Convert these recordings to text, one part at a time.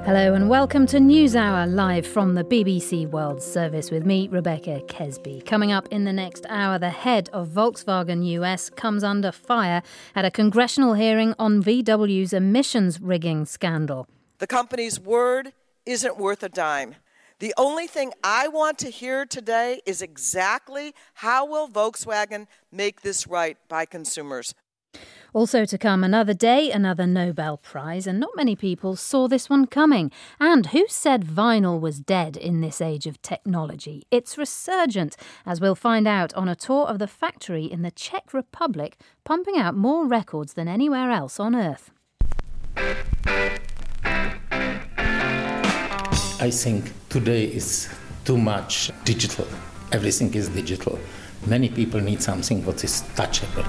Hello and welcome to NewsHour, live from the BBC World Service with me, Rebecca Kesby. Coming up in the next hour, the head of Volkswagen US comes under fire at a congressional hearing on VW's emissions rigging scandal. The company's word isn't worth a dime. The only thing I want to hear today is exactly how will Volkswagen make this right by consumers. Also to come, another day, another Nobel Prize, and not many people saw this one coming. And who said vinyl was dead in this age of technology? It's resurgent, as we'll find out on a tour of the factory in the Czech Republic, pumping out more records than anywhere else on Earth. I think today is too much digital. Everything is digital. Many people need something what is touchable.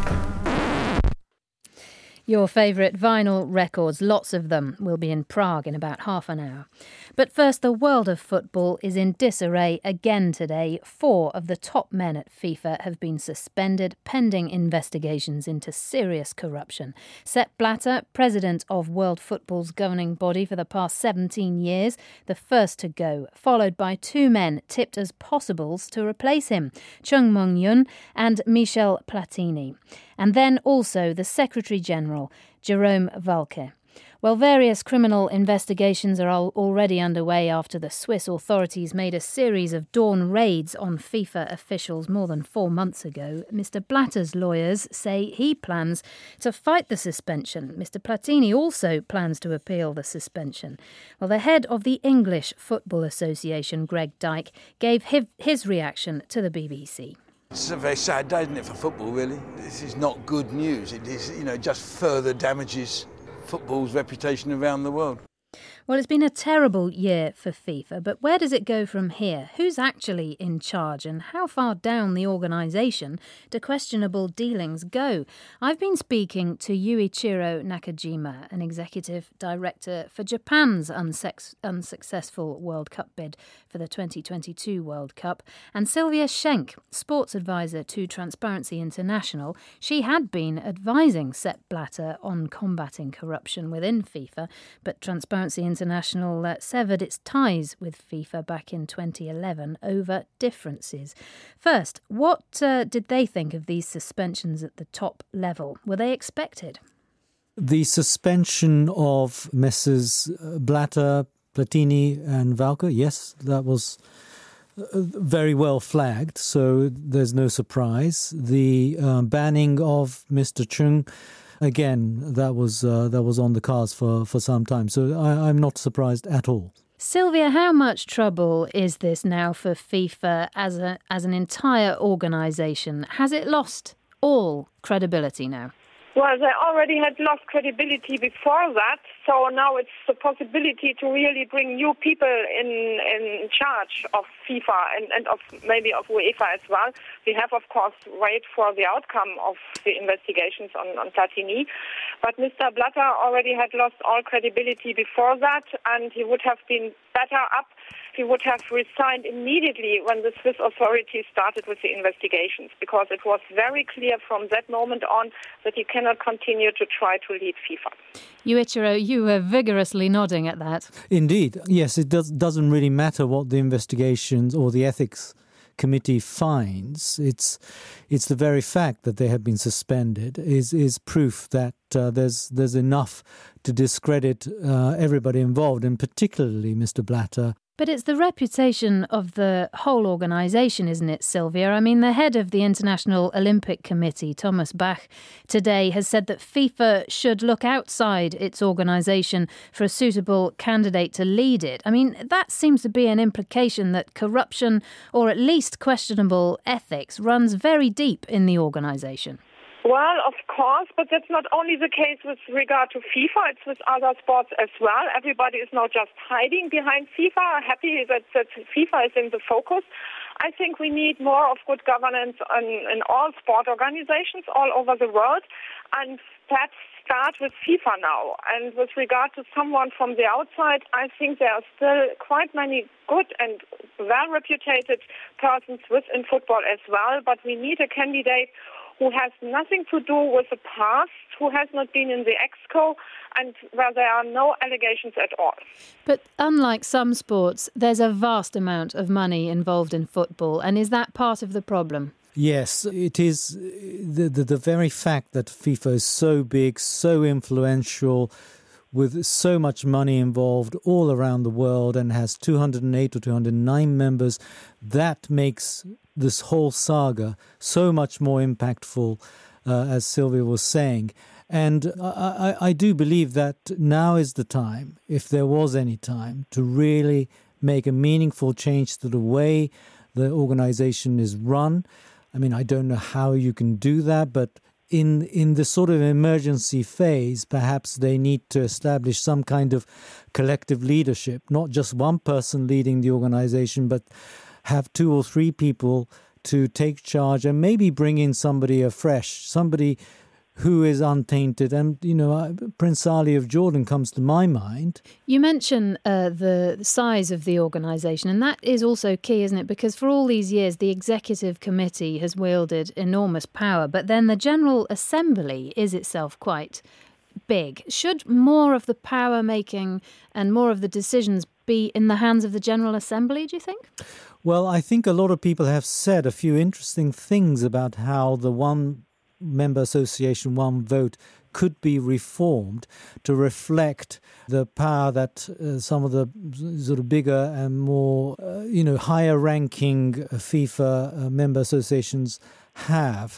Your favourite vinyl records, lots of them, will be in Prague in about half an hour. But first, the world of football is in disarray again today. 4 of the top men at FIFA have been suspended pending investigations into serious corruption. Sepp Blatter, president of World Football's governing body for the past 17 years, the first to go, followed by 2 men tipped as possibles to replace him, Chung Mong-yun and Michel Platini. And then also the Secretary-General, Jerome Valcke. Well, various criminal investigations are already underway after the Swiss authorities made a series of dawn raids on FIFA officials more than 4 months ago. Mr. Blatter's lawyers say he plans to fight the suspension. Mr. Platini also plans to appeal the suspension. Well, the head of the English Football Association, Greg Dyke, gave his reaction to the BBC. It's a very sad day, isn't it, for football, really? This is not good news. It is, just further damages football's reputation around the world. Well, it's been a terrible year for FIFA, but where does it go from here? Who's actually in charge and how far down the organisation do questionable dealings go? I've been speaking to Yuichiro Nakajima, an executive director for Japan's unsuccessful World Cup bid for the 2022 World Cup, and Sylvia Schenk, sports advisor to Transparency International. She had been advising Sepp Blatter on combating corruption within FIFA, but Transparency International severed its ties with FIFA back in 2011 over differences. First, what did they think of these suspensions at the top level? Were they expected? The suspension of Messrs. Blatter, Platini and Valcke, yes, that was very well flagged, so there's no surprise. The banning of Mr. Chung, again, that was on the cards for some time, so I'm not surprised at all. Sylvia, how much trouble is this now for FIFA as an entire organisation? Has it lost all credibility now? Well, they already had lost credibility before that, so now it's the possibility to really bring new people in charge of FIFA and of maybe of UEFA as well. We have, of course, wait for the outcome of the investigations on Platini. But Mr. Blatter already had lost all credibility before that, and he would have been better up. He would have resigned immediately when the Swiss authorities started with the investigations, because it was very clear from that moment on that he cannot continue to try to lead FIFA. Yuichiro, you were vigorously nodding at that. Indeed. Yes, it doesn't really matter what the investigations or the ethics committee finds. It's the very fact that they have been suspended is proof that there's enough to discredit everybody involved, and particularly Mr. Blatter. But it's the reputation of the whole organisation, isn't it, Sylvia? I mean, the head of the International Olympic Committee, Thomas Bach, today has said that FIFA should look outside its organisation for a suitable candidate to lead it. I mean, that seems to be an implication that corruption, or at least questionable ethics, runs very deep in the organisation. Well, of course, but that's not only the case with regard to FIFA, it's with other sports as well. Everybody is not just hiding behind FIFA, happy that FIFA is in the focus. I think we need more of good governance in all sport organizations all over the world, and perhaps start with FIFA now. And with regard to someone from the outside, I think there are still quite many good and well-reputed persons within football as well, but we need a candidate who has nothing to do with the past, who has not been in the EXCO, and where there are no allegations at all. But unlike some sports, there's a vast amount of money involved in football, and is that part of the problem? Yes, it is. The very fact that FIFA is so big, so influential, with so much money involved all around the world and has 208 or 209 members, that makes this whole saga so much more impactful, as Sylvia was saying. And I do believe that now is the time, if there was any time, to really make a meaningful change to the way the organization is run. I mean, I don't know how you can do that, but in the sort of emergency phase, perhaps they need to establish some kind of collective leadership, not just one person leading the organization, but have 2 or 3 people to take charge and maybe bring in somebody afresh, somebody who is untainted. And, Prince Ali of Jordan comes to my mind. You mention the size of the organisation, and that is also key, isn't it? Because for all these years, the executive committee has wielded enormous power, but then the General Assembly is itself quite big. Should more of the power making and more of the decisions be in the hands of the General Assembly, do you think? Well, I think a lot of people have said a few interesting things about how the one-member association, one vote could be reformed to reflect the power that some of the sort of bigger and more, higher-ranking FIFA member associations have.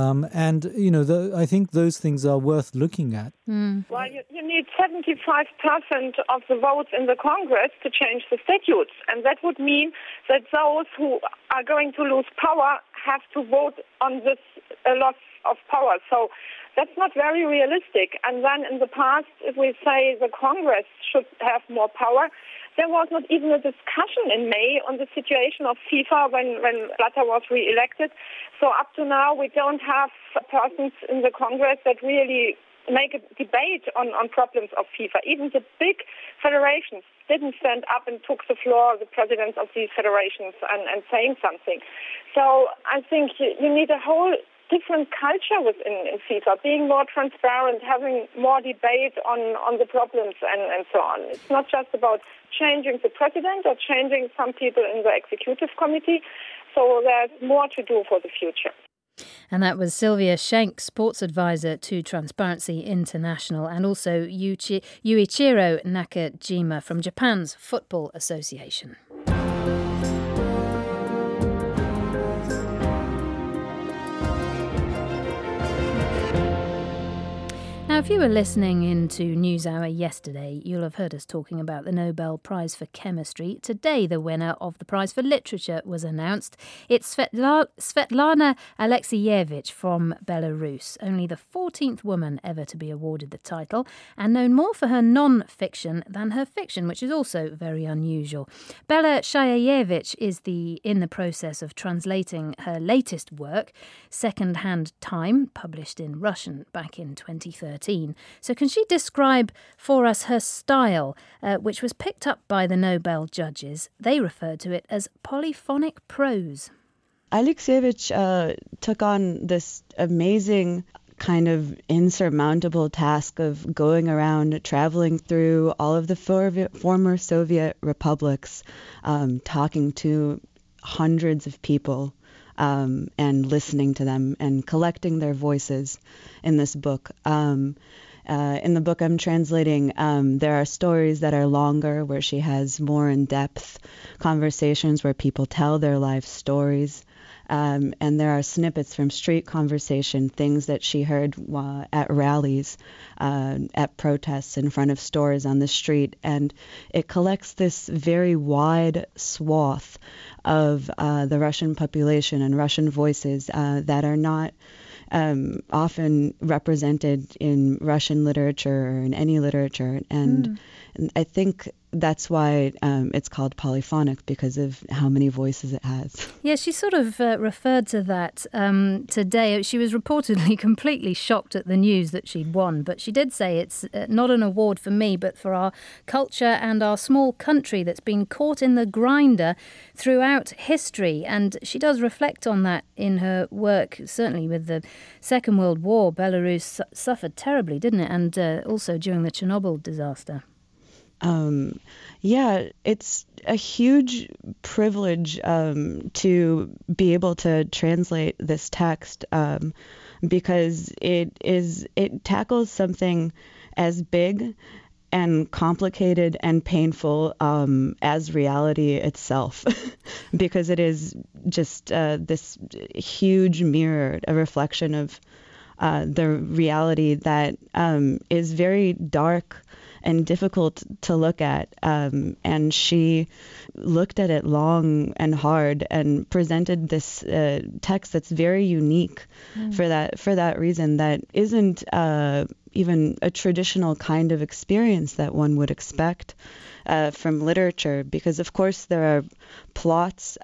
I think those things are worth looking at. Well, you need 75% of the votes in the Congress to change the statutes. And that would mean that those who are going to lose power have to vote on this loss of power. So that's not very realistic. And then in the past, if we say the Congress should have more power, there was not even a discussion in May on the situation of FIFA when Blatter was re-elected. So up to now, we don't have persons in the Congress that really make a debate on problems of FIFA. Even the big federations didn't stand up and took the floor, the presidents of these federations, and saying something. So I think you need a whole different culture within FIFA, being more transparent, having more debate on the problems and so on. It's not just about changing the president or changing some people in the executive committee. So there's more to do for the future. And that was Sylvia Schenk, sports advisor to Transparency International, and also Yuichiro Nakajima from Japan's Football Association. Now, if you were listening into NewsHour yesterday, you'll have heard us talking about the Nobel Prize for Chemistry. Today, the winner of the Prize for Literature was announced. It's Svetlana Alexievich from Belarus, only the 14th woman ever to be awarded the title, and known more for her non-fiction than her fiction, which is also very unusual. Bela Shayevich is in the process of translating her latest work, Second-Hand Time, published in Russian back in 2013. So can she describe for us her style, which was picked up by the Nobel judges? They referred to it as polyphonic prose. Alexievich took on this amazing kind of insurmountable task of going around, traveling through all of the former Soviet republics, talking to hundreds of people, and listening to them and collecting their voices in this book. In the book I'm translating, there are stories that are longer where she has more in-depth conversations where people tell their life stories. And there are snippets from street conversation, things that she heard at rallies, at protests in front of stores on the street. And it collects this very wide swath of the Russian population and Russian voices that are not often represented in Russian literature or in any literature. And I think that's why it's called polyphonic, because of how many voices it has. Yeah, she sort of referred to that today. She was reportedly completely shocked at the news that she'd won, but she did say it's not an award for me, but for our culture and our small country that's been caught in the grinder throughout history. And she does reflect on that in her work, certainly with the Second World War. Belarus suffered terribly, didn't it? And also during the Chernobyl disaster. Yeah, it's a huge privilege to be able to translate this text because it tackles something as big and complicated and painful as reality itself, because it is just this huge mirror, a reflection of the reality that is very dark and difficult to look at. And she looked at it long and hard and presented this text that's very unique for that reason, that isn't even a traditional kind of experience that one would expect from literature, because of course there are plots,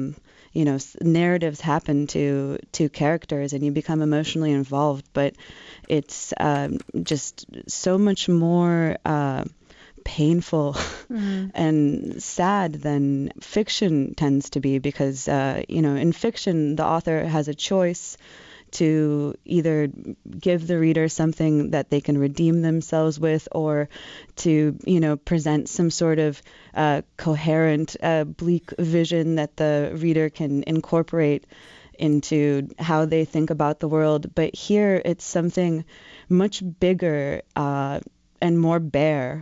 narratives happen to characters and you become emotionally involved, but it's just so much more painful and sad than fiction tends to be, because in fiction the author has a choice to either give the reader something that they can redeem themselves with, or to, present some sort of coherent, bleak vision that the reader can incorporate into how they think about the world. But here it's something much bigger and more bare.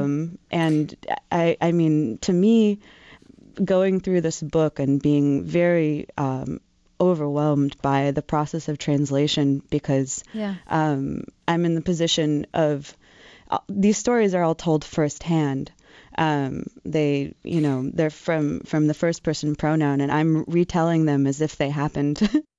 And I mean, to me, going through this book and being very overwhelmed by the process of translation, because I'm in the position of these stories are all told firsthand. They're from the first person pronoun, and I'm retelling them as if they happened.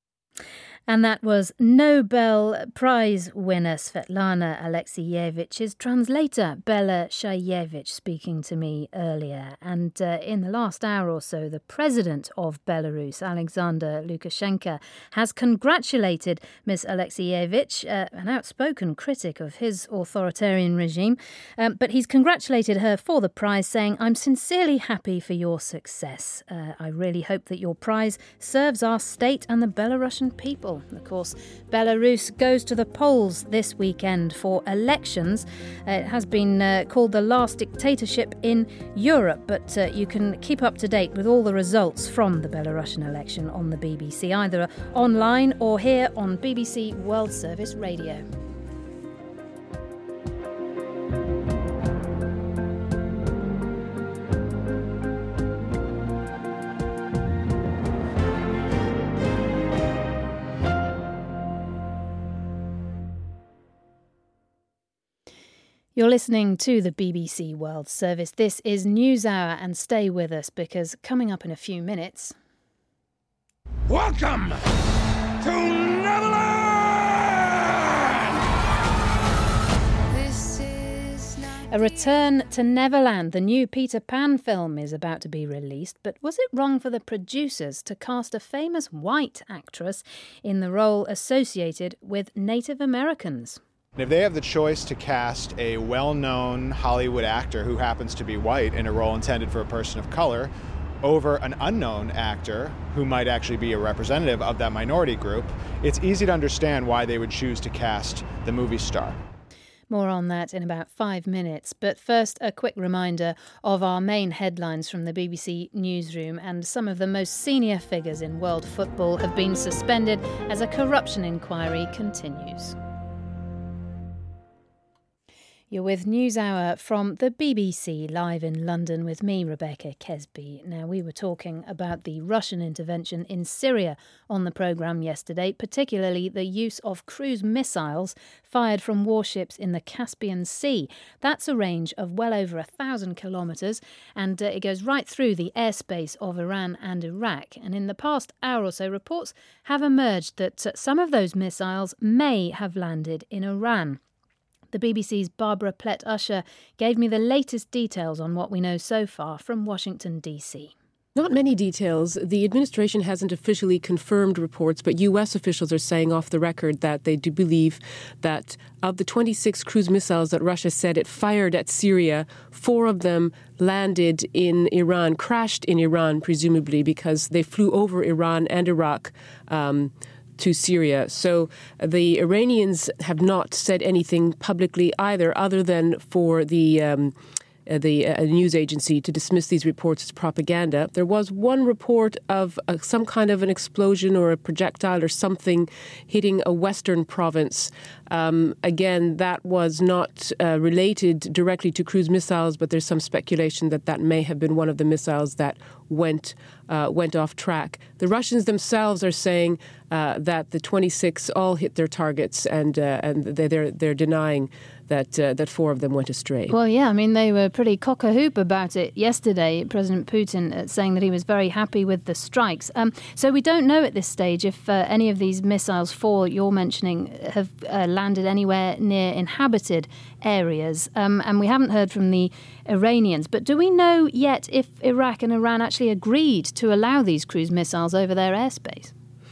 And that was Nobel Prize winner Svetlana Alexievich's translator, Bella Shayevich, speaking to me earlier. And in the last hour or so, the president of Belarus, Alexander Lukashenko, has congratulated Ms. Alexievich, an outspoken critic of his authoritarian regime. But he's congratulated her for the prize, saying, "I'm sincerely happy for your success. I really hope that your prize serves our state and the Belarusian people." Of course, Belarus goes to the polls this weekend for elections. It has been called the last dictatorship in Europe, but you can keep up to date with all the results from the Belarusian election on the BBC, either online or here on BBC World Service Radio. You're listening to the BBC World Service. This is NewsHour, and stay with us because coming up in a few minutes... Welcome to Neverland! A return to Neverland. The new Peter Pan film is about to be released, but was it wrong for the producers to cast a famous white actress in the role associated with Native Americans? If they have the choice to cast a well-known Hollywood actor who happens to be white in a role intended for a person of color over an unknown actor who might actually be a representative of that minority group, it's easy to understand why they would choose to cast the movie star. More on that in about 5 minutes. But first, a quick reminder of our main headlines from the BBC newsroom. And some of the most senior figures in world football have been suspended as a corruption inquiry continues. You're with NewsHour from the BBC, live in London with me, Rebecca Kesby. Now, we were talking about the Russian intervention in Syria on the programme yesterday, particularly the use of cruise missiles fired from warships in the Caspian Sea. That's a range of well over 1,000 kilometres, and it goes right through the airspace of Iran and Iraq. And in the past hour or so, reports have emerged that some of those missiles may have landed in Iran. The BBC's Barbara Plett-Usher gave me the latest details on what we know so far from Washington, D.C. Not many details. The administration hasn't officially confirmed reports, but U.S. officials are saying off the record that they do believe that of the 26 cruise missiles that Russia said it fired at Syria, 4 of them landed in Iran, crashed in Iran, presumably because they flew over Iran and Iraq to Syria. So the Iranians have not said anything publicly either, other than for the news agency to dismiss these reports as propaganda. There was one report of some kind of an explosion or a projectile or something hitting a western province. Again, that was not related directly to cruise missiles, but there's some speculation that that may have been one of the missiles that went off track. The Russians themselves are saying that the 26 all hit their targets, and they're denying that 4 of them went astray. Well, yeah, I mean, they were pretty cock-a-hoop about it yesterday, President Putin saying that he was very happy with the strikes. So we don't know at this stage if any of these missiles, 4 you're mentioning, have landed anywhere near inhabited areas. And we haven't heard from the Iranians. But do we know yet if Iraq and Iran actually agreed to allow these cruise missiles over their airspace?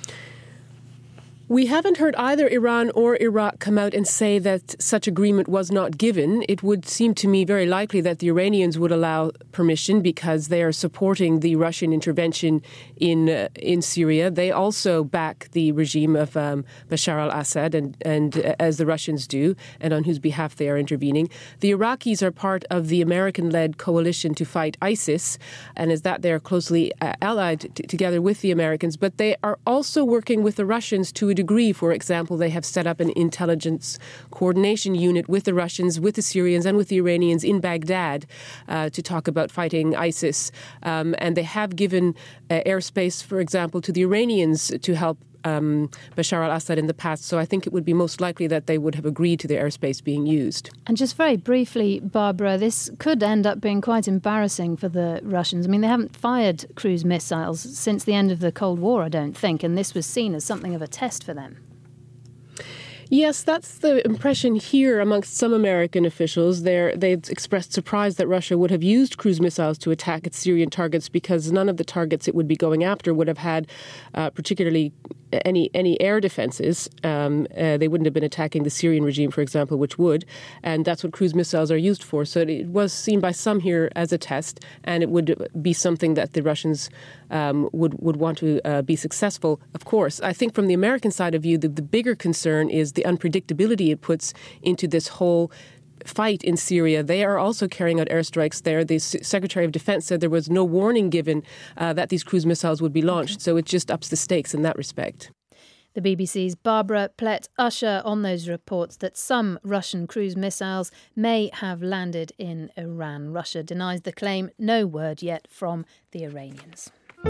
We haven't heard either Iran or Iraq come out and say that such agreement was not given. It would seem to me very likely that the Iranians would allow permission because they are supporting the Russian intervention in Syria. They also back the regime of Bashar al-Assad, and as the Russians do, and on whose behalf they are intervening. The Iraqis are part of the American-led coalition to fight ISIS, and as that they are closely allied together with the Americans. But they are also working with the Russians to a degree. For example, they have set up an intelligence coordination unit with the Russians, with the Syrians, and with the Iranians in Baghdad to talk about fighting ISIS. And they have given airspace, for example, to the Iranians to help Bashar al-Assad in the past. So I think it would be most likely that they would have agreed to the airspace being used. And just very briefly, Barbara, this could end up being quite embarrassing for the Russians. I mean, they haven't fired cruise missiles since the end of the Cold War, I don't think, and this was seen as something of a test for them. Yes, that's the impression here amongst some American officials. They've expressed surprise that Russia would have used cruise missiles to attack its Syrian targets because none of the targets it would be going after would have had particularly any air defenses. They wouldn't have been attacking the Syrian regime, for example, which would. And that's what cruise missiles are used for. So it was seen by some here as a test, and it would be something that the Russians would want to be successful, of course. I think from the American side of view, the bigger concern is the unpredictability it puts into this whole fight in Syria. They are also carrying out airstrikes there. The Secretary of Defense said there was no warning given that these cruise missiles would be launched. So it just ups the stakes in that respect. The BBC's Barbara Plett-Usher on those reports that some Russian cruise missiles may have landed in Iran. Russia denies the claim. No word yet from the Iranians.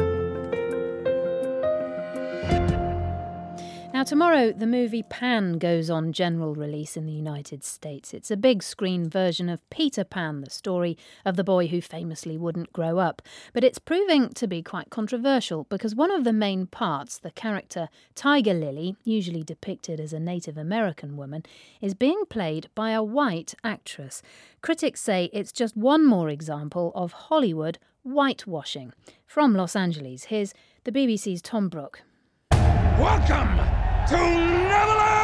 Now, tomorrow, the movie Pan goes on general release in the United States. It's a big screen version of Peter Pan, the story of the boy who famously wouldn't grow up. But it's proving to be quite controversial because one of the main parts, the character Tiger Lily, usually depicted as a Native American woman, is being played by a white actress. Critics say it's just one more example of Hollywood whitewashing. From Los Angeles, here's the BBC's Tom Brooke. Welcome to Neverland!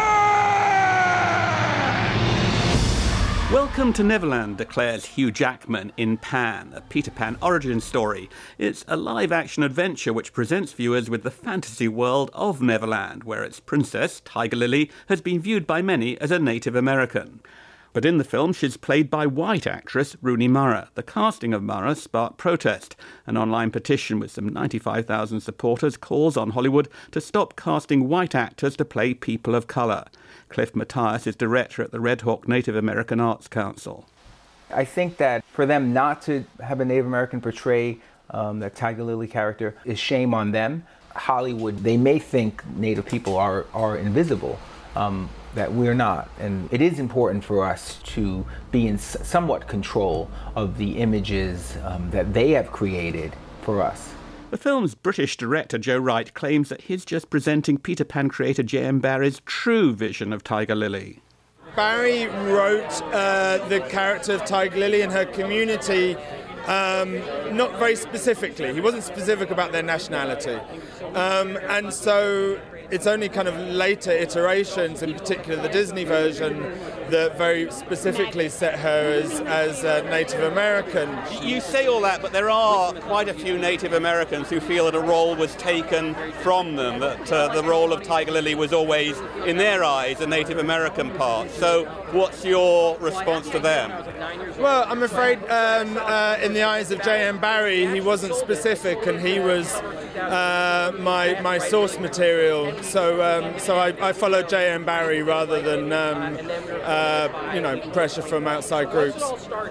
Welcome to Neverland, declares Hugh Jackman in Pan, a Peter Pan origin story. It's a live-action adventure which presents viewers with the fantasy world of Neverland, where its princess, Tiger Lily, has been viewed by many as a Native American. But in the film, she's played by white actress Rooney Mara. The casting of Mara sparked protest. An online petition with some 95,000 supporters calls on Hollywood to stop casting white actors to play people of colour. Cliff Mathias is director at the Red Hawk Native American Arts Council. I think that for them not to have a Native American portray the Tiger Lily character is shame on them. Hollywood, they may think Native people are invisible. That we're not. And it is important for us to be in somewhat control of the images that they have created for us. The film's British director Joe Wright claims that he's just presenting Peter Pan creator J.M. Barrie's true vision of Tiger Lily. Barry wrote the character of Tiger Lily and her community not very specifically. He wasn't specific about their nationality. And so it's only kind of later iterations, in particular the Disney version, that very specifically set her as Native American. You say all that, but there are quite a few Native Americans who feel that a role was taken from them, that the role of Tiger Lily was always, in their eyes, a Native American part. So what's your response to them? Well, I'm afraid in the eyes of J.M. Barrie, he wasn't specific, and he was my source material. So I followed J.M. Barrie rather than pressure from outside groups.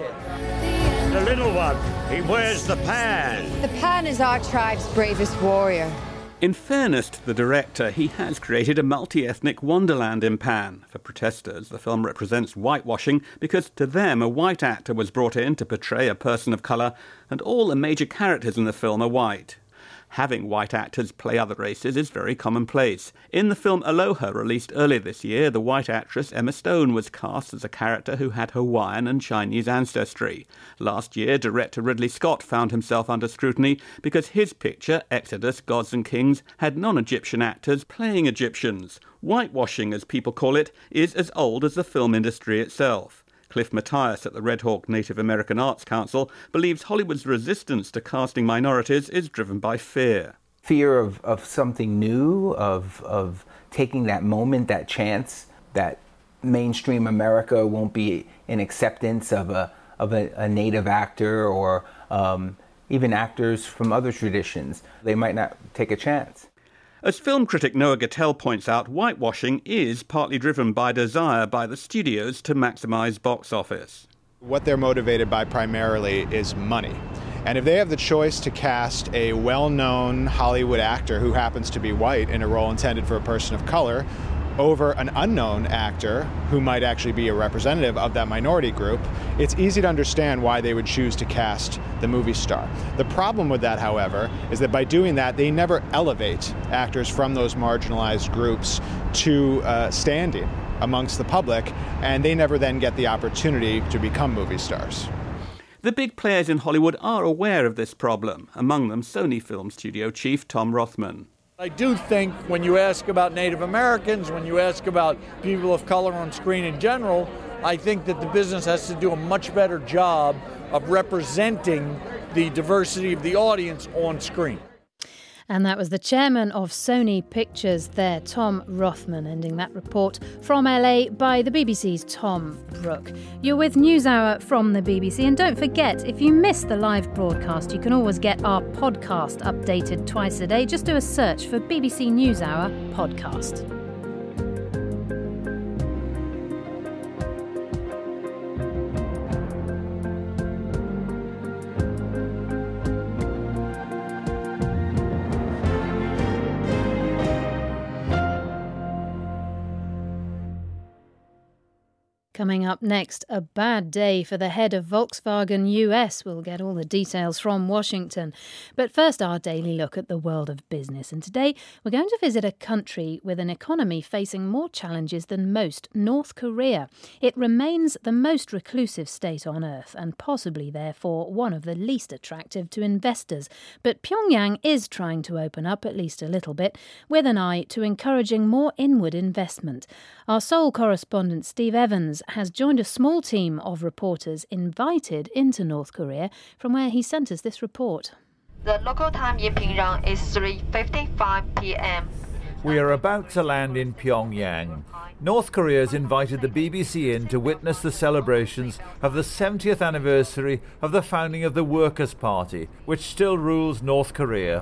The little one, he wears the pan. The pan is our tribe's bravest warrior. In fairness to the director, he has created a multi-ethnic wonderland in Pan. For protesters, the film represents whitewashing because to them a white actor was brought in to portray a person of colour, and all the major characters in the film are white. Having white actors play other races is very commonplace. In the film Aloha, released earlier this year, the white actress Emma Stone was cast as a character who had Hawaiian and Chinese ancestry. Last year, director Ridley Scott found himself under scrutiny because his picture, Exodus, Gods and Kings, had non-Egyptian actors playing Egyptians. Whitewashing, as people call it, is as old as the film industry itself. Cliff Mathias at the Red Hawk Native American Arts Council believes Hollywood's resistance to casting minorities is driven by fear. Fear of something new, of taking that moment, that chance, that mainstream America won't be an acceptance of a native actor or even actors from other traditions. They might not take a chance. As film critic Noah Gattell points out, whitewashing is partly driven by desire by the studios to maximise box office. What they're motivated by primarily is money. And if they have the choice to cast a well-known Hollywood actor who happens to be white in a role intended for a person of color over an unknown actor who might actually be a representative of that minority group, it's easy to understand why they would choose to cast the movie star. The problem with that, however, is that by doing that, they never elevate actors from those marginalized groups to standing amongst the public, and they never then get the opportunity to become movie stars. The big players in Hollywood are aware of this problem, among them Sony Film Studio chief Tom Rothman. I do think when you ask about Native Americans, when you ask about people of color on screen in general, I think that the business has to do a much better job of representing the diversity of the audience on screen. And that was the chairman of Sony Pictures there, Tom Rothman, ending that report from LA by the BBC's Tom Brooke. You're with NewsHour from the BBC, and don't forget, if you miss the live broadcast, you can always get our podcast updated twice a day. Just do a search for BBC NewsHour podcast. Coming up next, a bad day for the head of Volkswagen US. We'll get all the details from Washington. But first, our daily look at the world of business. And today, we're going to visit a country with an economy facing more challenges than most, North Korea. It remains the most reclusive state on earth and possibly, therefore, one of the least attractive to investors. But Pyongyang is trying to open up at least a little bit, with an eye to encouraging more inward investment. Our Seoul correspondent Steve Evans has joined a small team of reporters invited into North Korea, from where he sent us this report. The local time in Pyongyang is 3:55 p.m. We are about to land in Pyongyang. North Korea has invited the BBC in to witness the celebrations of the 70th anniversary of the founding of the Workers' Party, which still rules North Korea.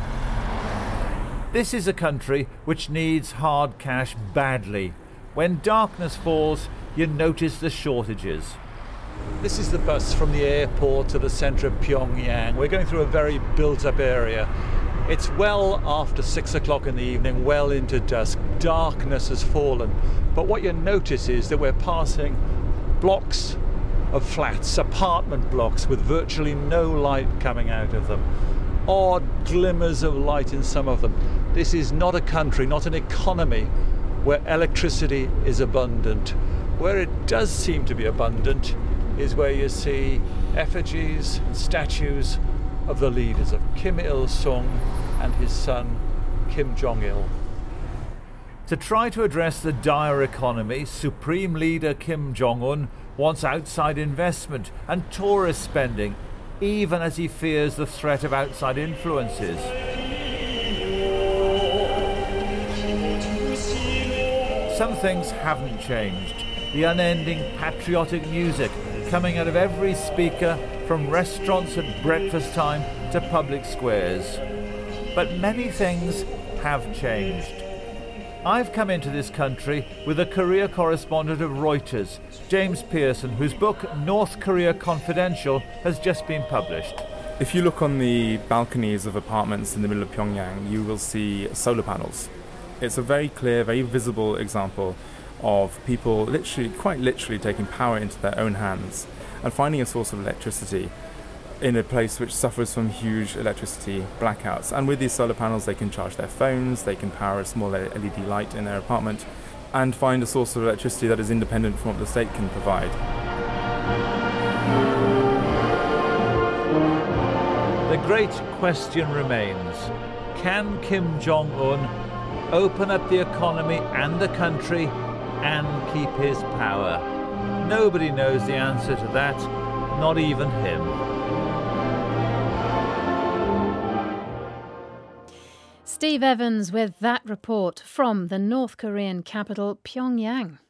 This is a country which needs hard cash badly. When darkness falls, you notice the shortages. This is the bus from the airport to the centre of Pyongyang. We're going through a very built-up area. It's well after 6 o'clock in the evening, well into dusk. Darkness has fallen. But what you notice is that we're passing blocks of flats, apartment blocks, with virtually no light coming out of them. Odd glimmers of light in some of them. This is not a country, not an economy, where electricity is abundant, Where it does seem to be abundant is where you see effigies and statues of the leaders of Kim Il-sung and his son Kim Jong-il. To try to address the dire economy, Supreme Leader Kim Jong-un wants outside investment and tourist spending, even as he fears the threat of outside influences. Some things haven't changed. The unending patriotic music coming out of every speaker, from restaurants at breakfast time to public squares. But many things have changed. I've come into this country with a career correspondent of Reuters, James Pearson, whose book North Korea Confidential has just been published. If you look on the balconies of apartments in the middle of Pyongyang, you will see solar panels. It's a very clear, very visible example of people quite literally taking power into their own hands and finding a source of electricity in a place which suffers from huge electricity blackouts. And with these solar panels, they can charge their phones, they can power a small LED light in their apartment, and find a source of electricity that is independent from what the state can provide. The great question remains, can Kim Jong-un open up the economy and the country and keep his power? Nobody knows the answer to that, not even him. Steve Evans with that report from the North Korean capital, Pyongyang.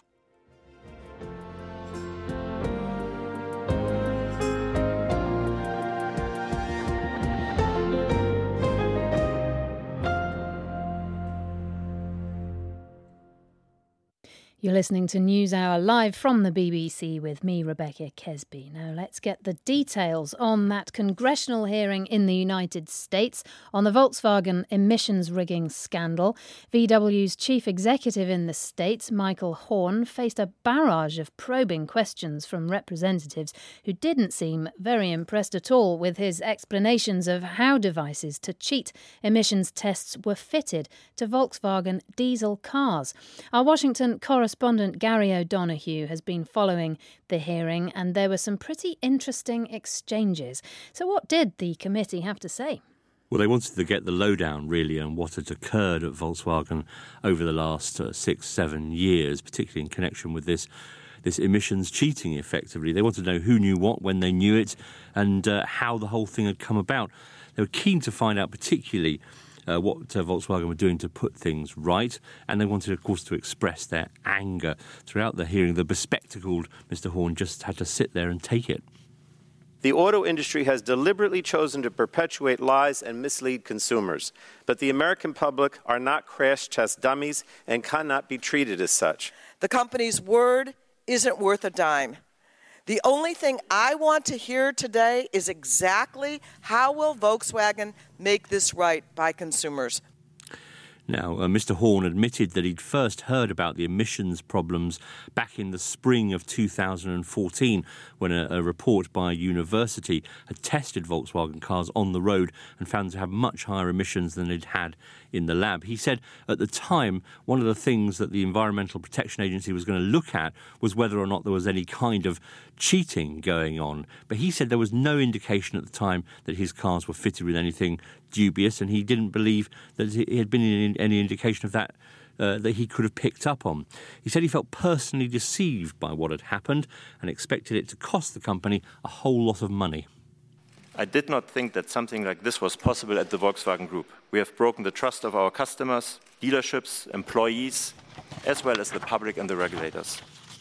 You're listening to NewsHour live from the BBC with me, Rebecca Kesby. Now let's get the details on that congressional hearing in the United States on the Volkswagen emissions rigging scandal. VW's chief executive in the States, Michael Horn, faced a barrage of probing questions from representatives who didn't seem very impressed at all with his explanations of how devices to cheat emissions tests were fitted to Volkswagen diesel cars. Our Washington correspondent Gary O'Donoghue has been following the hearing, and there were some pretty interesting exchanges. So what did the committee have to say? Well, they wanted to get the lowdown, really, on what had occurred at Volkswagen over the last 6-7 years, particularly in connection with this emissions cheating, effectively. They wanted to know who knew what, when they knew it, and how the whole thing had come about. They were keen to find out particularly what Volkswagen were doing to put things right, and they wanted, of course, to express their anger. Throughout the hearing, the bespectacled Mr. Horn just had to sit there and take it. The auto industry has deliberately chosen to perpetuate lies and mislead consumers, but the American public are not crash test dummies and cannot be treated as such. The company's word isn't worth a dime. The only thing I want to hear today is exactly how will Volkswagen make this right by consumers. Now, Mr. Horn admitted that he'd first heard about the emissions problems back in the spring of 2014 when a report by a university had tested Volkswagen cars on the road and found to have much higher emissions than they'd had in the lab. He said at the time one of the things that the Environmental Protection Agency was going to look at was whether or not there was any kind of cheating going on. But he said there was no indication at the time that his cars were fitted with anything dubious, and he didn't believe that he had been in any indication of that that he could have picked up on. He said he felt personally deceived by what had happened and expected it to cost the company a whole lot of money. I did not think that something like this was possible at the Volkswagen Group. We have broken the trust of our customers, dealerships, employees, as well as the public and the regulators.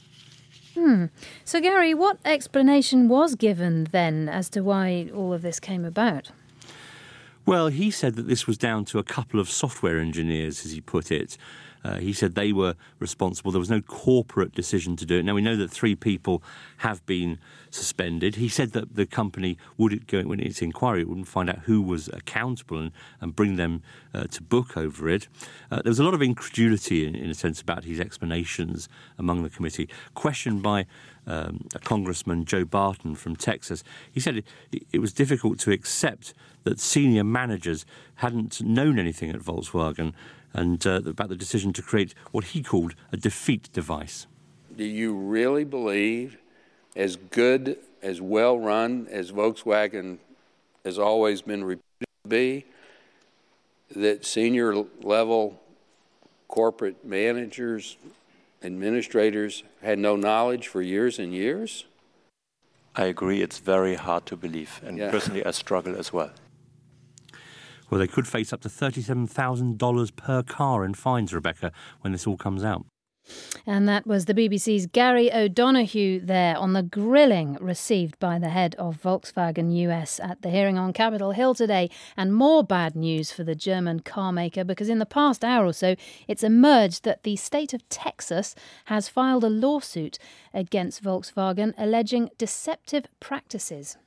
So, Gary, what explanation was given then as to why all of this came about? Well, he said that this was down to a couple of software engineers, as he put it. He said they were responsible. There was no corporate decision to do it. Now, we know that 3 people have been suspended. He said that the company would go in its inquiry, it wouldn't find out who was accountable and bring them to book over it. There was a lot of incredulity, in a sense, about his explanations among the committee. Questioned by a Congressman, Joe Barton from Texas, he said it was difficult to accept that senior managers hadn't known anything at Volkswagen and about the decision to create what he called a defeat device. Do you really believe, as good, as well run as Volkswagen has always been reputed to be, that senior level corporate managers, administrators had no knowledge for years and years? I agree, it's very hard to believe, and personally I struggle as well. Well, they could face up to $37,000 per car in fines, Rebecca, when this all comes out. And that was the BBC's Gary O'Donoghue there on the grilling received by the head of Volkswagen US at the hearing on Capitol Hill today. And more bad news for the German car maker, because in the past hour or so, it's emerged that the state of Texas has filed a lawsuit against Volkswagen alleging deceptive practices.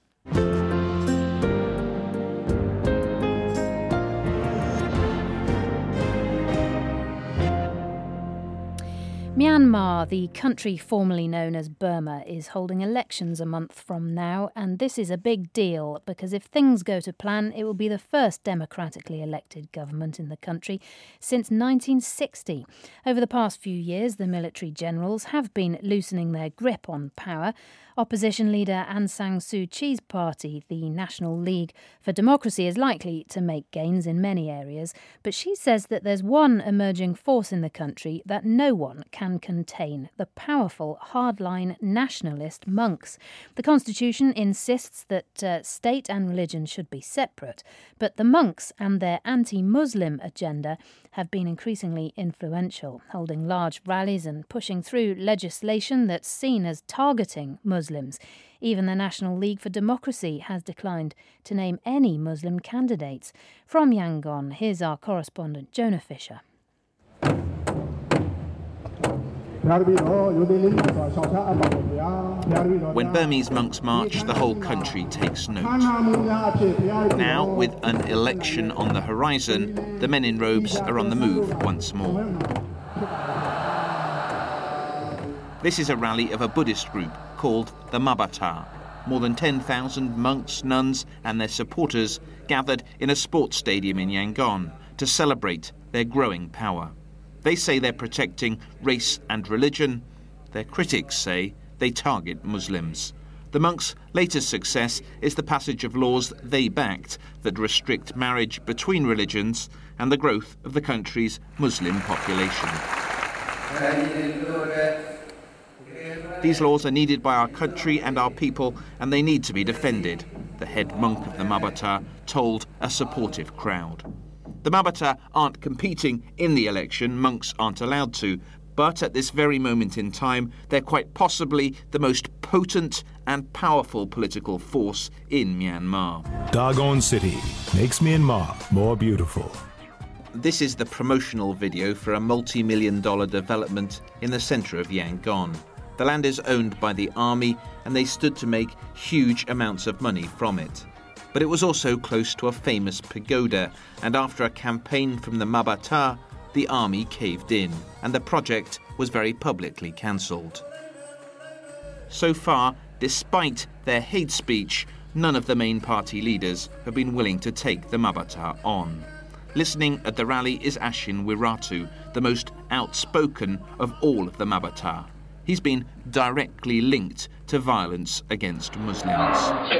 Myanmar, the country formerly known as Burma, is holding elections a month from now, and this is a big deal because if things go to plan, it will be the first democratically elected government in the country since 1960. Over the past few years, the military generals have been loosening their grip on power. Opposition leader Aung San Suu Kyi's party, the National League for Democracy, is likely to make gains in many areas, but she says that there's one emerging force in the country that no one can contain: the powerful hardline nationalist monks. The constitution insists that state and religion should be separate, but the monks and their anti-Muslim agenda have been increasingly influential, holding large rallies and pushing through legislation that's seen as targeting Muslims. Even the National League for Democracy has declined to name any Muslim candidates. From Yangon, here's our correspondent Jonah Fisher. When Burmese monks march, the whole country takes note. Now, with an election on the horizon, the men in robes are on the move once more. This is a rally of a Buddhist group called the Mabata. More than 10,000 monks, nuns and their supporters gathered in a sports stadium in Yangon to celebrate their growing power. They say they're protecting race and religion. Their critics say they target Muslims. The monks' latest success is the passage of laws they backed that restrict marriage between religions and the growth of the country's Muslim population. These laws are needed by our country and our people, and they need to be defended, the head monk of the Mabata told a supportive crowd. The Mabata aren't competing in the election, monks aren't allowed to, but at this very moment in time, they're quite possibly the most potent and powerful political force in Myanmar. Dagon City makes Myanmar more beautiful. This is the promotional video for a multi-million-dollar development in the centre of Yangon. The land is owned by the army, and they stood to make huge amounts of money from it. But it was also close to a famous pagoda, and after a campaign from the Mabata, the army caved in, and the project was very publicly cancelled. So far, despite their hate speech, none of the main party leaders have been willing to take the Mabata on. Listening at the rally is Ashin Wiratu, the most outspoken of all of the Mabata. He's been directly linked to violence against Muslims.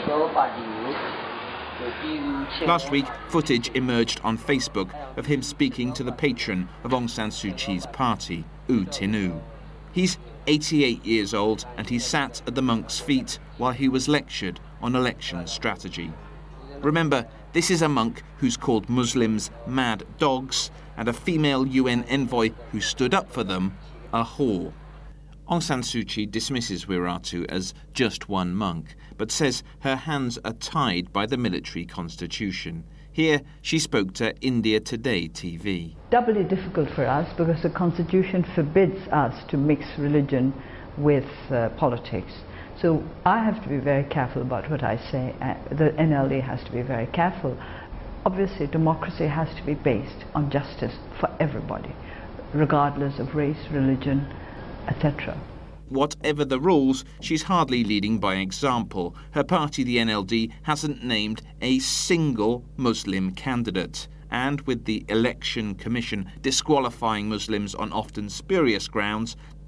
Last week, footage emerged on Facebook of him speaking to the patron of Aung San Suu Kyi's party, U Tin Oo. He's 88 years old and he sat at the monk's feet while he was lectured on election strategy. Remember, this is a monk who's called Muslims mad dogs and a female UN envoy who stood up for them a whore. Aung San Suu Kyi dismisses Wiratu as just one monk, but says her hands are tied by the military constitution. Here, she spoke to India Today TV. Doubly difficult for us because the constitution forbids us to mix religion with politics. So I have to be very careful about what I say. The NLD has to be very careful. Obviously, democracy has to be based on justice for everybody, regardless of race, religion, etc. Whatever the rules, she's hardly leading by example. Her party, the NLD, hasn't named a single Muslim candidate. And with the Election Commission disqualifying Muslims on often spurious grounds,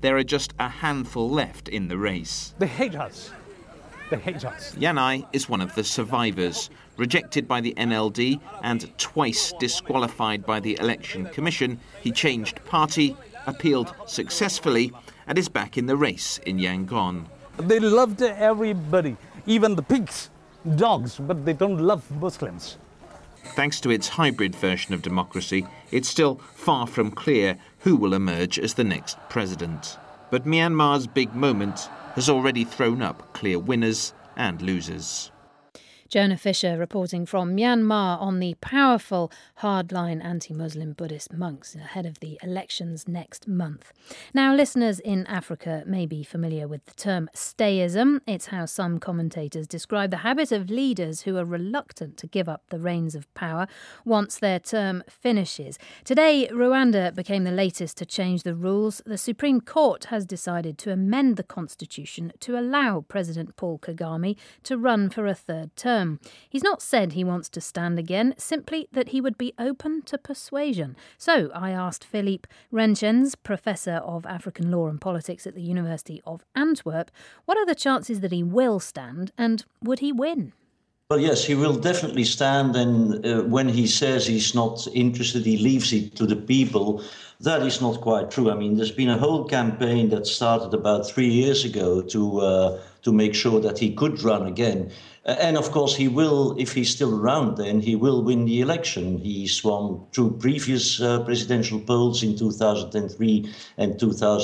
there are just a handful left in the race. They hate us. They hate us. Yanai is one of the survivors. Rejected by the NLD and twice disqualified by the Election Commission, he changed party, appealed successfully, and is back in the race in Yangon. They loved everybody, even the pigs, dogs, but they don't love Muslims. Thanks to its hybrid version of democracy, it's still far from clear who will emerge as the next president. But Myanmar's big moment has already thrown up clear winners and losers. Jonah Fisher reporting from Myanmar on the powerful hardline anti-Muslim Buddhist monks ahead of the elections next month. Now, listeners in Africa may be familiar with the term stayism. It's how some commentators describe the habit of leaders who are reluctant to give up the reins of power once their term finishes. Today, Rwanda became the latest to change the rules. The Supreme Court has decided to amend the constitution to allow President Paul Kagame to run for a third term. He's not said he wants to stand again, simply that he would be open to persuasion. So I asked Philippe Renchens, Professor of African Law and Politics at the University of Antwerp, what are the chances that he will stand and would he win? Well, yes, he will definitely stand, and when he says he's not interested, he leaves it to the people. That is not quite true. I mean, there's been a whole campaign that started about 3 years ago to make sure that he could run again. And of course, he will, if he's still around then, he will win the election. He swung through previous presidential polls in 2003 and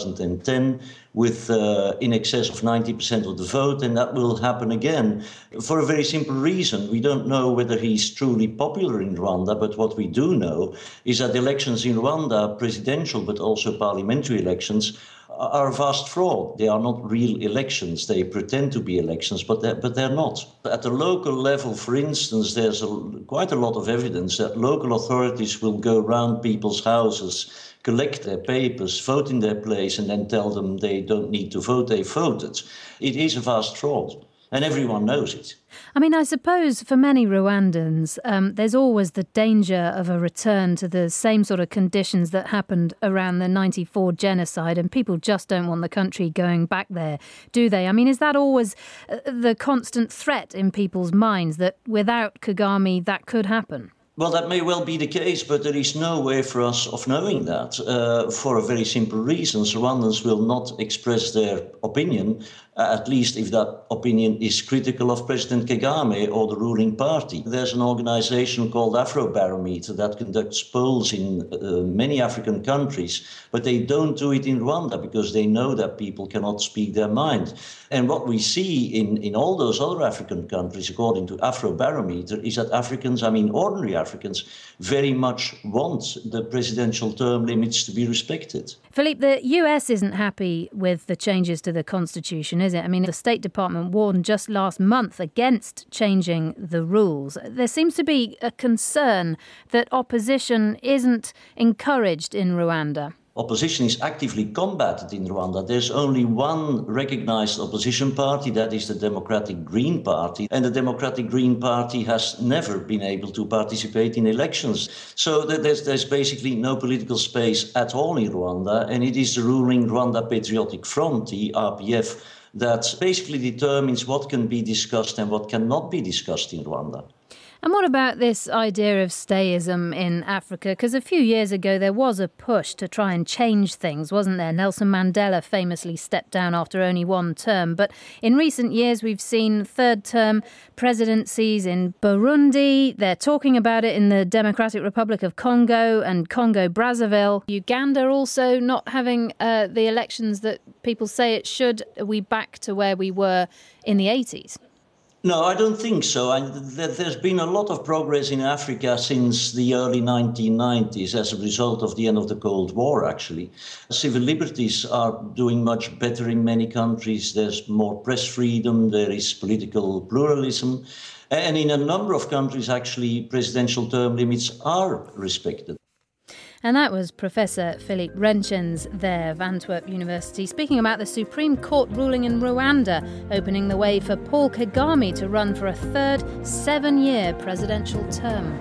2010 with in excess of 90% of the vote, and that will happen again for a very simple reason. We don't know whether he's truly popular in Rwanda, but what we do know is that elections in Rwanda, presidential but also parliamentary elections, are a vast fraud. They are not real elections. They pretend to be elections, but they're not. At the local level, for instance, there's quite a lot of evidence that local authorities will go around people's houses, collect their papers, vote in their place, and then tell them they don't need to vote, they voted. It is a vast fraud. And everyone knows it. I mean, I suppose for many Rwandans, there's always the danger of a return to the same sort of conditions that happened around the 94 genocide, and people just don't want the country going back there, do they? I mean, is that always the constant threat in people's minds, that without Kagame that could happen? Well, that may well be the case, but there is no way for us of knowing that for a very simple reason. Rwandans will not express their opinion, at least if that opinion is critical of President Kagame or the ruling party. There's an organization called Afrobarometer that conducts polls in many African countries, but they don't do it in Rwanda because they know that people cannot speak their mind. And what we see in all those other African countries, according to Afrobarometer, is that Africans, I mean ordinary Africans, very much want the presidential term limits to be respected. Philippe, the US isn't happy with the changes to the constitution, is it? I mean, the State Department warned just last month against changing the rules. There seems to be a concern that opposition isn't encouraged in Rwanda. Opposition is actively combated in Rwanda. There's only one recognized opposition party, that is the Democratic Green Party. And the Democratic Green Party has never been able to participate in elections. So there's basically no political space at all in Rwanda. And it is the ruling Rwanda Patriotic Front, the RPF, that basically determines what can be discussed and what cannot be discussed in Rwanda. And what about this idea of stayism in Africa? Because a few years ago there was a push to try and change things, wasn't there? Nelson Mandela famously stepped down after only one term. But in recent years we've seen third-term presidencies in Burundi. They're talking about it in the Democratic Republic of Congo and Congo-Brazzaville. Uganda also not having the elections that people say it should. Are we back to where we were in the 80s? No, I don't think so. There's been a lot of progress in Africa since the early 1990s as a result of the end of the Cold War, actually. Civil liberties are doing much better in many countries. There's more press freedom, there is political pluralism. And in a number of countries, actually, presidential term limits are respected. And that was Professor Philippe Renchens there of Antwerp University speaking about the Supreme Court ruling in Rwanda, opening the way for Paul Kagame to run for a third 7-year presidential term.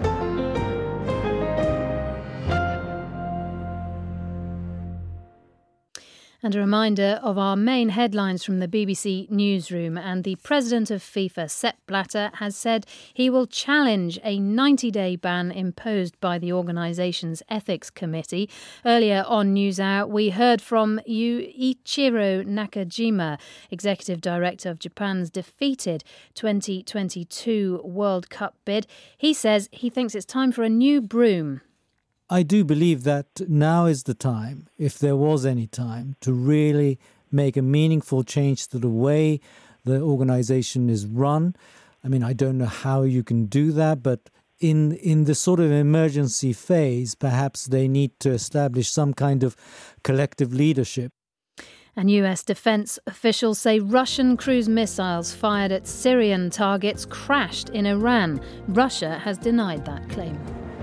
And a reminder of our main headlines from the BBC newsroom. And the president of FIFA, Sepp Blatter, has said he will challenge a 90-day ban imposed by the organisation's ethics committee. Earlier on NewsHour, we heard from Ichiro Nakajima, executive director of Japan's defeated 2022 World Cup bid. He says he thinks it's time for a new broom. I do believe that now is the time, if there was any time, to really make a meaningful change to the way the organisation is run. I mean, I don't know how you can do that, but in the sort of emergency phase, perhaps they need to establish some kind of collective leadership. And US defence officials say Russian cruise missiles fired at Syrian targets crashed in Iran. Russia has denied that claim.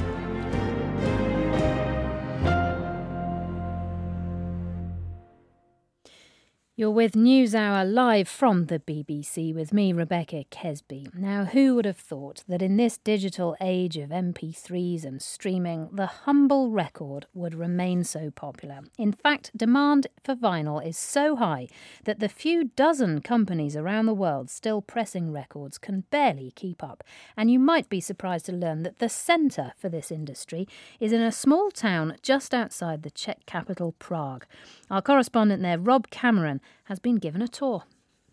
You're with NewsHour live from the BBC with me, Rebecca Kesby. Now, who would have thought that in this digital age of MP3s and streaming, the humble record would remain so popular? In fact, demand for vinyl is so high that the few dozen companies around the world still pressing records can barely keep up. And you might be surprised to learn that the centre for this industry is in a small town just outside the Czech capital, Prague. Our correspondent there, Rob Cameron, has been given a tour.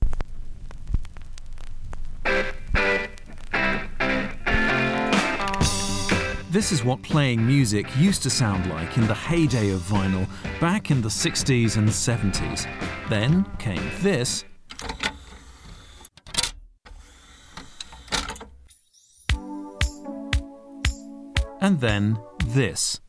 This is what playing music used to sound like in the heyday of vinyl back in the 60s and 70s. Then came this. And then this.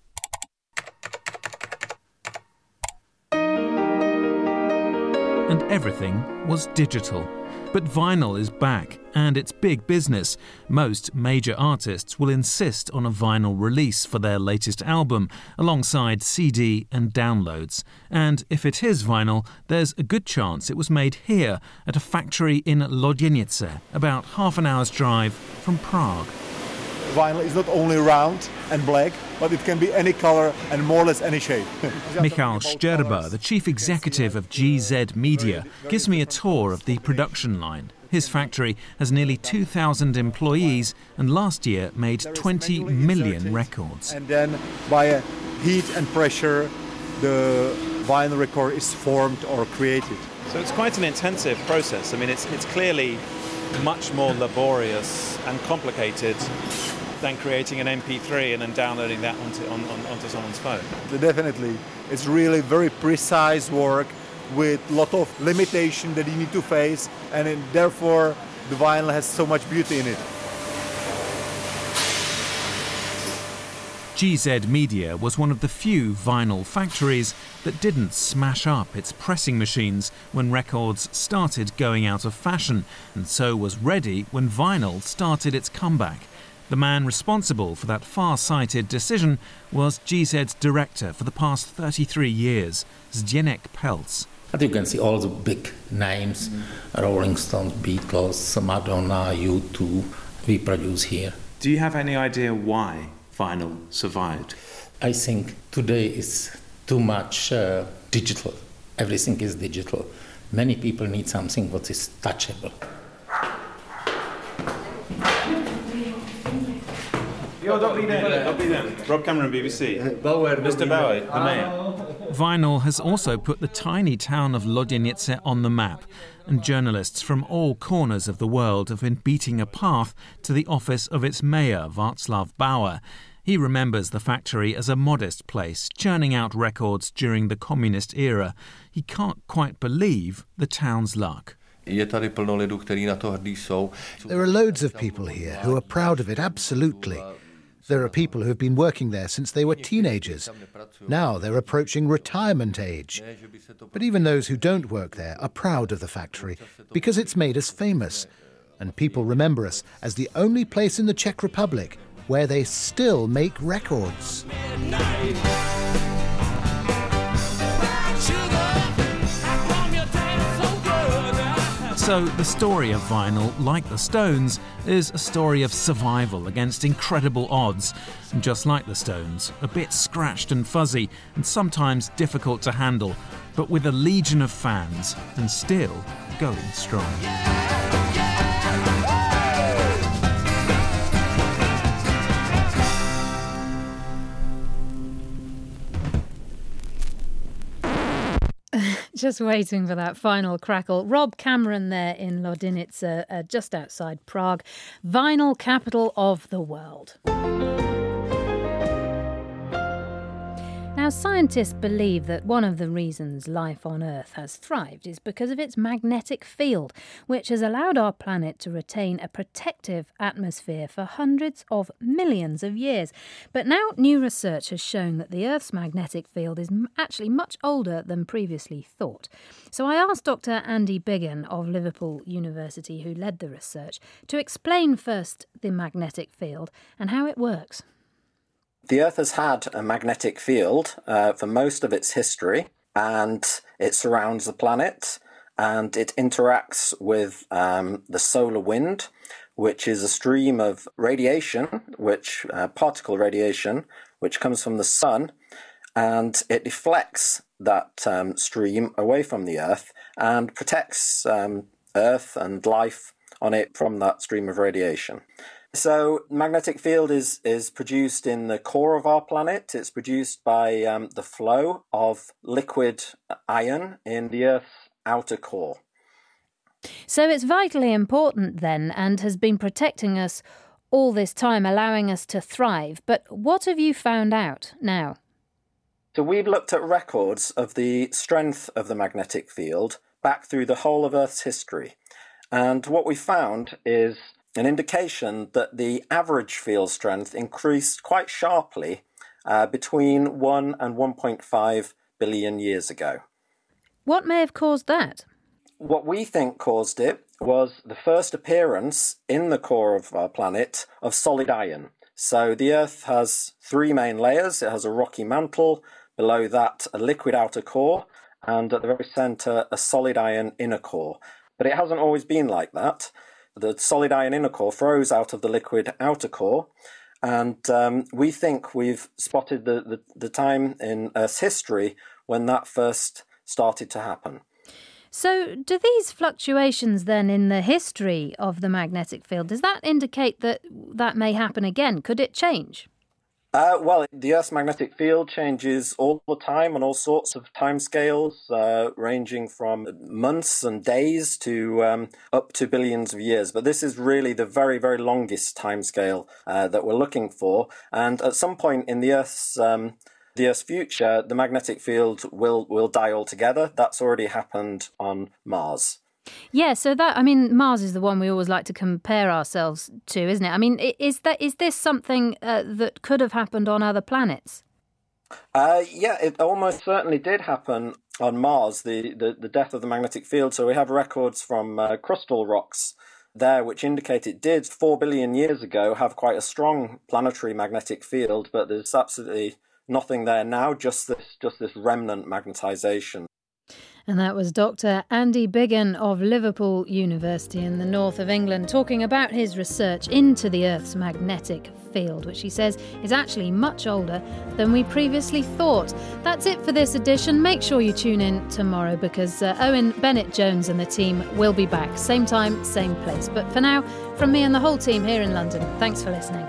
And everything was digital. But vinyl is back, and it's big business. Most major artists will insist on a vinyl release for their latest album, alongside CD and downloads. And if it is vinyl, there's a good chance it was made here, at a factory in Loděnice, about half an hour's drive from Prague. Vinyl is not only round and black, but it can be any color and more or less any shape. Michal Szczerba, the chief executive of GZ Media, gives me a tour of the production line. His factory has nearly 2,000 employees and last year made 20 million records. And then by heat and pressure, the vinyl record is formed or created. So it's quite an intensive process. I mean, it's clearly much more laborious and complicated than creating an MP3 and then downloading that onto someone's phone. Definitely. It's really very precise work with a lot of limitation that you need to face, and therefore the vinyl has so much beauty in it. GZ Media was one of the few vinyl factories that didn't smash up its pressing machines when records started going out of fashion, and so was ready when vinyl started its comeback. The man responsible for that far-sighted decision was GZ's director for the past 33 years, Zdeněk Pelc. As you can see, all the big names, Rolling Stones, Beatles, Madonna, U2, we produce here. Do you have any idea why vinyl survived? I think today is too much digital. Everything is digital. Many people need something what is touchable. Dobrý den. Rob Cameron, BBC. Mr. Bauer, the mayor. Vinyl has also put the tiny town of Loděnice on the map, and journalists from all corners of the world have been beating a path to the office of its mayor, Václav Bauer. He remembers the factory as a modest place, churning out records during the communist era. He can't quite believe the town's luck. There are loads of people here who are proud of it, absolutely. There are people who have been working there since they were teenagers. Now they're approaching retirement age. But even those who don't work there are proud of the factory because it's made us famous. And people remember us as the only place in the Czech Republic where they still make records. So the story of vinyl, like the Stones, is a story of survival against incredible odds. And just like the Stones, a bit scratched and fuzzy and sometimes difficult to handle. but with a legion of fans and still going strong. Just waiting for that final crackle. Rob Cameron there in Loděnice, just outside Prague, vinyl capital of the world. Now, scientists believe that one of the reasons life on Earth has thrived is because of its magnetic field, which has allowed our planet to retain a protective atmosphere for hundreds of millions of years. But now new research has shown that the Earth's magnetic field is actually much older than previously thought. So I asked Dr. Andy Biggin of Liverpool University, who led the research, to explain first the magnetic field and how it works. The Earth has had a magnetic field for most of its history, and it surrounds the planet, and it interacts with the solar wind, which is a stream of radiation, particle radiation, which comes from the sun, and it deflects that stream away from the Earth and protects Earth and life on it from that stream of radiation. So magnetic field is produced in the core of our planet. It's produced by the flow of liquid iron in the Earth's outer core. So it's vitally important then, and has been protecting us all this time, allowing us to thrive. But what have you found out now? So we've looked at records of the strength of the magnetic field back through the whole of Earth's history. And what we found is an indication that the average field strength increased quite sharply between 1 and 1.5 billion years ago. What may have caused that? What we think caused it was the first appearance in the core of our planet of solid iron. So the Earth has 3 main layers. It has a rocky mantle, below that a liquid outer core, and at the very centre a solid iron inner core. But it hasn't always been like that. The solid iron inner core froze out of the liquid outer core, and we think we've spotted the time in Earth's history when that first started to happen. So do these fluctuations then in the history of the magnetic field, does that indicate that that may happen again? Could it change? Well, the Earth's magnetic field changes all the time on all sorts of timescales, ranging from months and days to up to billions of years. But this is really the very, very longest timescale that we're looking for. And at some point in the Earth's future, the magnetic field will die altogether. That's already happened on Mars. Yeah, so Mars is the one we always like to compare ourselves to, isn't it? I mean, is this something that could have happened on other planets? Yeah, it almost certainly did happen on Mars, the death of the magnetic field. So we have records from crustal rocks there which indicate it did 4 billion years ago have quite a strong planetary magnetic field, but there's absolutely nothing there now, just this remnant magnetisation. And that was Dr. Andy Biggin of Liverpool University in the north of England talking about his research into the Earth's magnetic field, which he says is actually much older than we previously thought. That's it for this edition. Make sure you tune in tomorrow because Owen Bennett-Jones and the team will be back. Same time, same place. But for now, from me and the whole team here in London, thanks for listening.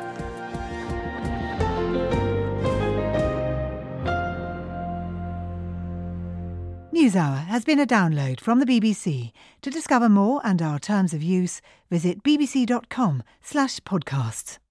NewsHour has been a download from the BBC. To discover more and our terms of use, visit bbc.com/podcasts.